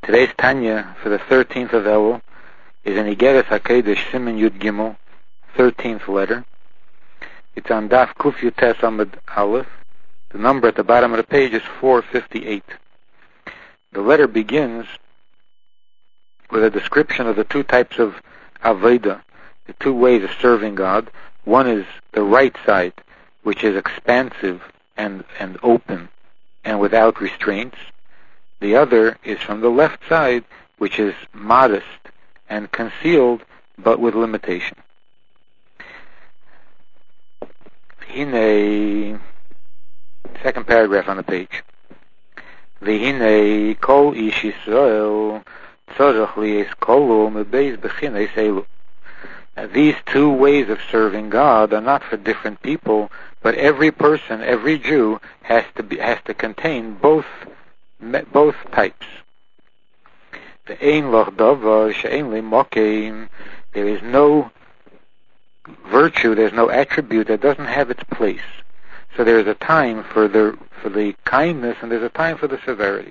Today's Tanya for the 13th of Elul is in Igeres HaKodesh Siman Yud Gimel, 13th letter. It's on Daf Kuf Yutes Amud Aleph. The number at the bottom of the page is 458. The letter begins with a description of the two types of Aveda, the two ways of serving God. One is the right side, which is expansive and open and without restraints. The other is from the left side, which is modest and concealed, but with limitation. Hine, second paragraph on the page. V'hine kol ish Yisrael tzorach liyes kolu mebeis b'chines elu. These two ways of serving God are not for different people, but every person, every Jew, has to contain both types. There is no virtue, there's no attribute that doesn't have its place. So there is a time for the kindness and there's a time for the severity.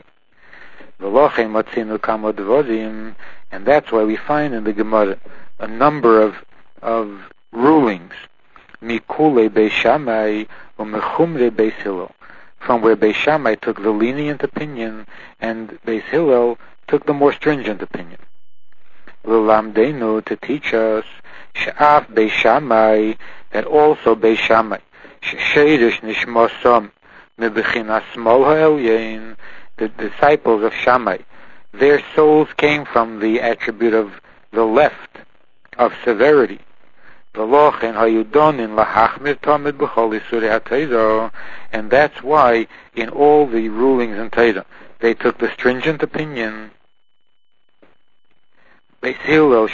And that's why we find in the Gemara a number of rulings. Mikule Beis Shammai u'mechumre Beis Hillel. From where Beis Shammai took the lenient opinion and Beis Hillel took the more stringent opinion. L'lamdeinu, to teach us, she'af Beis Shammai, that also Beis Shammai, she'sherish nishmosam mebechinas smol ha'elyein, the disciples of Shammai, their souls came from the attribute of the left, of severity. And that's why in all the rulings in Torah they took the stringent opinion. Beis Hillel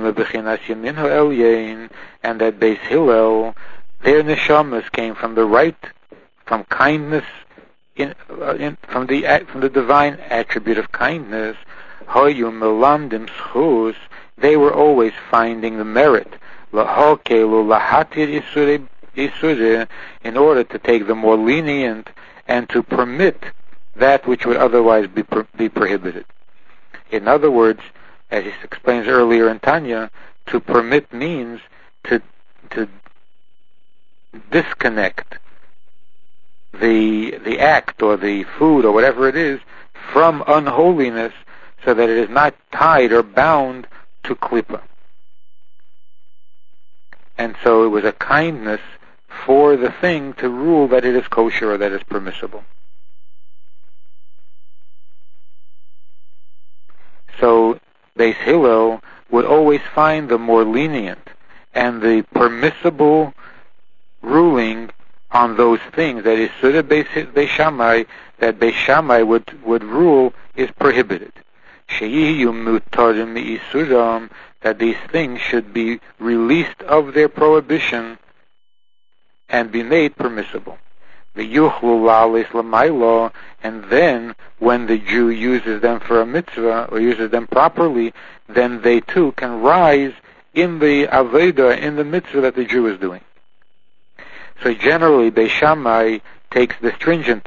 and that Beis Hillel, their neshamas came from the right, from kindness, from the divine attribute of kindness. They were always finding the merit in order to take the more lenient and to permit that which would otherwise be prohibited. In other words, as he explains earlier in Tanya, to permit means to disconnect the act or the food or whatever it is from unholiness so that it is not tied or bound to klipa. And so it was a kindness for the thing to rule that it is kosher or that it is permissible. So Beis Hillel would always find the more lenient and the permissible ruling on those things that is Surah Beis Shammai, that Beis Shammai would rule is prohibited. That these things should be released of their prohibition and be made permissible. And then, when the Jew uses them for a mitzvah, or uses them properly, then they too can rise in the Aveda, in the mitzvah that the Jew is doing. So generally, Beis Shammai takes the stringent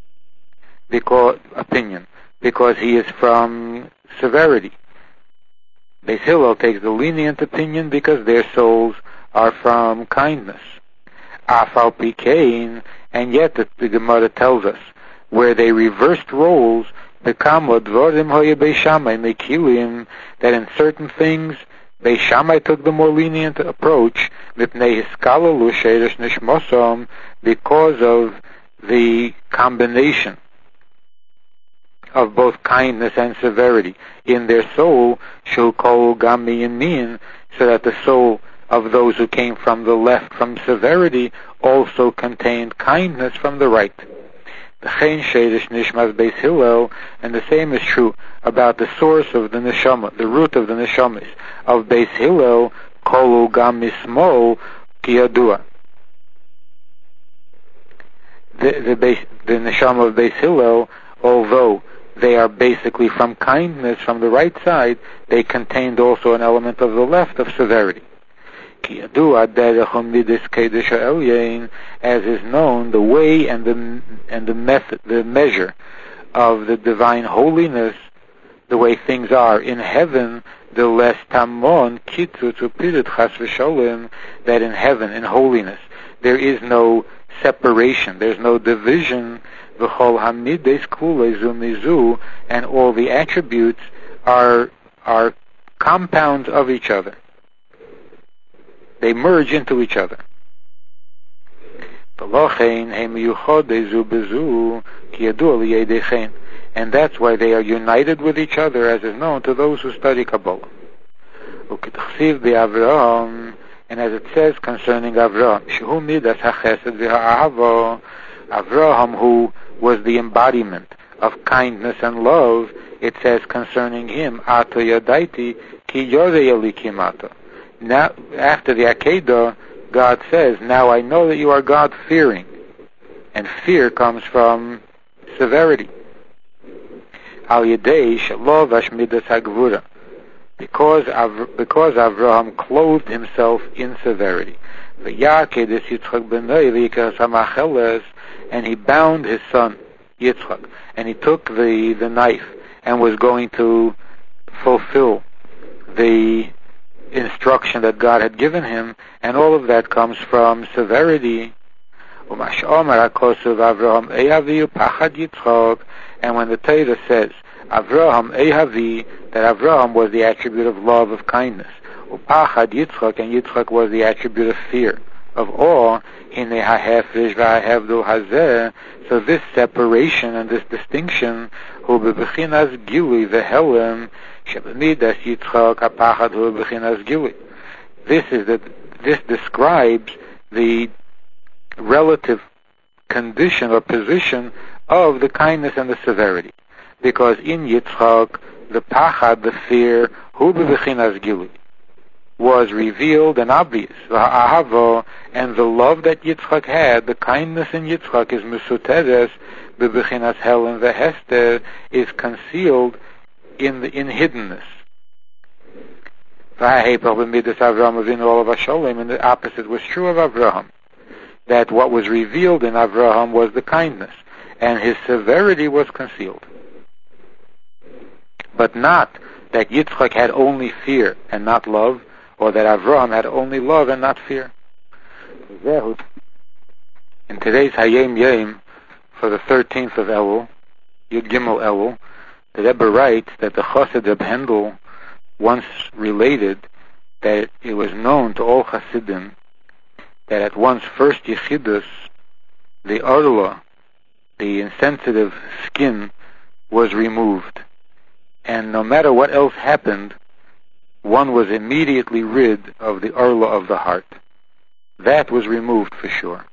opinion, because he is from severity. Beis Hillel takes the lenient opinion because their souls are from kindness. Afal Pikein, and yet the Gemara tells us, where they reversed roles, that in certain things Beis Shammai took the more lenient approach, because of the combination of both kindness and severity in their soul, so that the soul of those who came from the left, from severity, also contained kindness from the right. And the same is true about the source of the neshama, the root of the neshamas of Beis Hillel, kolu gam mismol kiyadua. The neshama of Beis Hillel, although they are basically from kindness, from the right side, they contained also an element of the left, of severity. As is known, the way and the method, the measure of the divine holiness the way things are. In heaven, the less tamon kitzutz upirit chas v'sholem, that in heaven, in holiness, there is no separation, there's no division. V'chol hamides kulei zu mizu, and all the attributes are compounds of each other. They merge into each other. And that's why they are united with each other, as is known to those who study Kabbalah. And as it says concerning Avraham, Avraham, who was the embodiment of kindness and love, it says concerning him, Ato Yadaiti ki Yorei Elikim. Now, after the Akedah, God says, now I know that you are God-fearing. And fear comes from severity. Al Yedei Shalov Ashmidas Hagvura. Because Avraham clothed himself in severity. And he bound his son, Yitzchak. And he took the knife and was going to fulfill the instruction that God had given him, and all of that comes from severity. And when the Torah says Avraham Ehavi, that Avraham was the attribute of love, of kindness, Upachad Yitzchak, and Yitzchak was the attribute of fear, of awe. So this separation and this distinction, this describes the relative condition or position of the kindness and the severity. Because in Yitzchak, the pachad, the fear, was revealed and obvious. And the love that Yitzchak had, the kindness in Yitzchak, is mesuteres bebechinas helen vehester, is concealed in hiddenness. And the opposite was true of Avraham, that what was revealed in Avraham was the kindness, and his severity was concealed. But not that Yitzchak had only fear and not love, or that Avraham had only love and not fear. In today's Hayom Yom, for the 13th of Elul, Yud Gimel Elul, the Rebbe writes that the Chassid Reb Hendel once related that it was known to all Chassidim that at one's first Yechidus, the Arla, the insensitive skin, was removed. And no matter what else happened, one was immediately rid of the Arla of the heart. That was removed for sure.